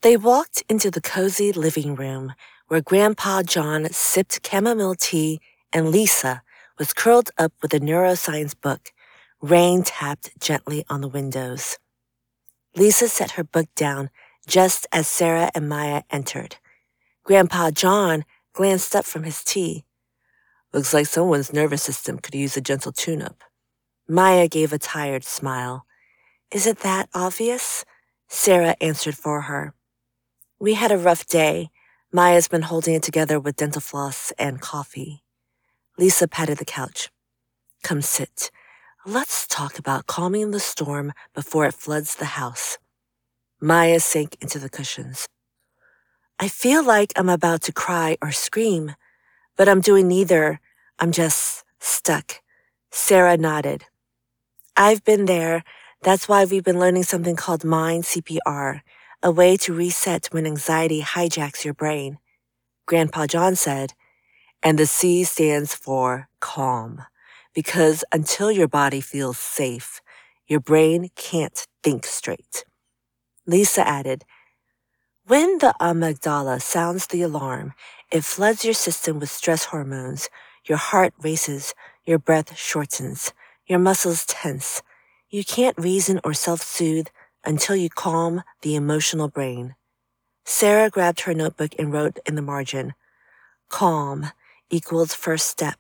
They walked into the cozy living room where Grandpa John sipped chamomile tea and Lisa was curled up with a neuroscience book. Rain tapped gently on the windows. Lisa set her book down just as Sarah and Maya entered. Grandpa John glanced up from his tea. Looks like someone's nervous system could use a gentle tune-up. Maya gave a tired smile. Is it that obvious? Sarah answered for her. We had a rough day. Maya's been holding it together with dental floss and coffee. Lisa patted the couch. Come sit. Let's talk about calming the storm before it floods the house. Maya sank into the cushions. I feel like I'm about to cry or scream, but I'm doing neither. I'm just stuck. Sarah nodded. I've been there. That's why we've been learning something called Mind CPR, a way to reset when anxiety hijacks your brain. Grandpa John said, and the C stands for calm, because until your body feels safe, your brain can't think straight. Lisa added, when the amygdala sounds the alarm, it floods your system with stress hormones. Your heart races, your breath shortens, your muscles tense. You can't reason or self-soothe until you calm the emotional brain. Sarah grabbed her notebook and wrote in the margin, calm equals first step.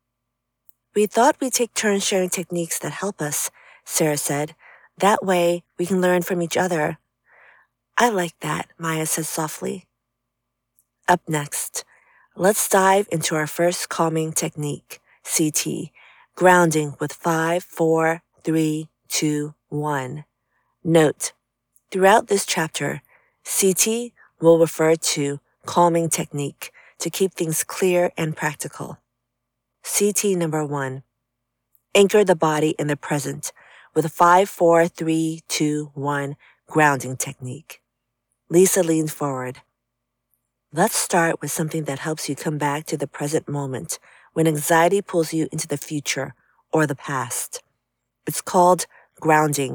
We thought we'd take turns sharing techniques that help us, Sarah said. That way we can learn from each other. I like that, Maya said softly. Up next, let's dive into our first calming technique, CT, grounding with 5, 4, 3, 2, 1. Note, throughout this chapter, CT will refer to calming technique to keep things clear and practical. CT number 1. Anchor the body in the present with a 5, 4, 3, 2, 1 grounding technique. Lisa leaned forward. Let's start with something that helps you come back to the present moment when anxiety pulls you into the future or the past. It's called grounding.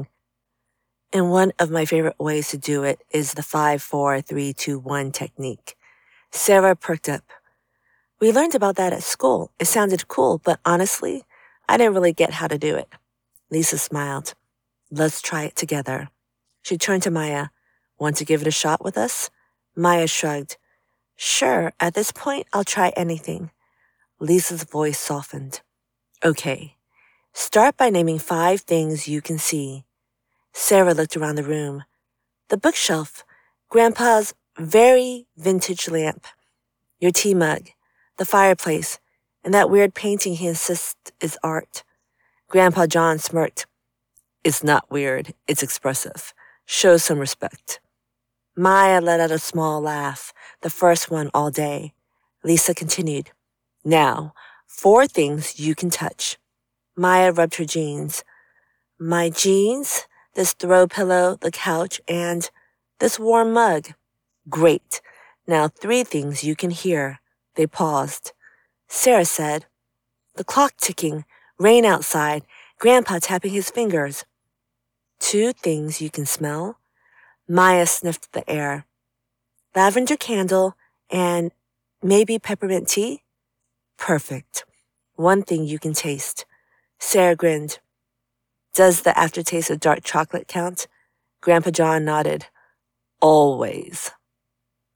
And one of my favorite ways to do it is the 5, 4, 3, 2, 1 technique. Sarah perked up. We learned about that at school. It sounded cool, but honestly, I didn't really get how to do it. Lisa smiled. Let's try it together. She turned to Maya. Want to give it a shot with us? Maya shrugged. Sure, at this point, I'll try anything. Lisa's voice softened. Okay. Start by naming 5 things you can see. Sarah looked around the room. The bookshelf, Grandpa's very vintage lamp, your tea mug, the fireplace, and that weird painting he insists is art. Grandpa John smirked. It's not weird, it's expressive. Show some respect. Maya let out a small laugh, the first one all day. Lisa continued. Now, 4 things you can touch. Maya rubbed her jeans. My jeans, this throw pillow, the couch, and this warm mug. Great. Now 3 things you can hear. They paused. Sarah said, the clock ticking, rain outside, Grandpa tapping his fingers. 2 things you can smell. Maya sniffed the air. Lavender candle and maybe peppermint tea? Perfect. 1 thing you can taste. Sarah grinned. Does the aftertaste of dark chocolate count? Grandpa John nodded. Always.